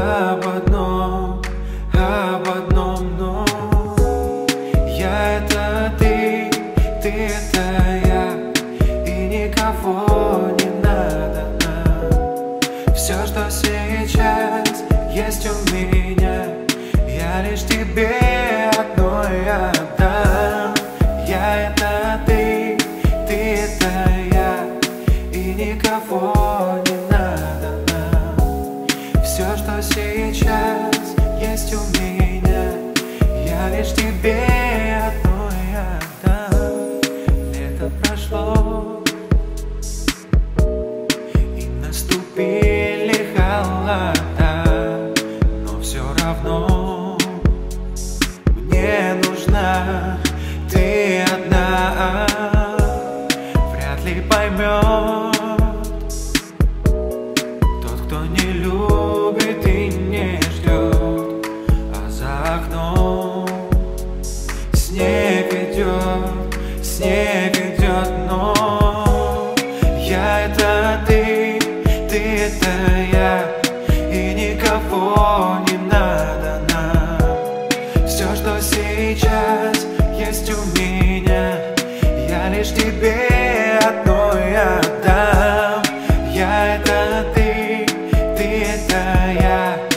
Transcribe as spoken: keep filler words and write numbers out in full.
об одном, об одном, но я это ты, ты это я, и никого не надо нам. Все, что сейчас есть у меня, я лишь тебе одной отдам. Я это ты, ты это я, и никого не надо нам. Все, что сейчас есть у меня, я лишь тебе одной отдам. Лето прошло, и наступили холода, но все равно мне нужна ты одна. Вряд ли поймет тот, кто не любит и не ждет, а за окном снег идет, снег идет, но я это ты, ты это я, и никого не надо нам. Все, что сейчас есть у меня, я лишь тебе одной отдам. Я это ты, ты это я,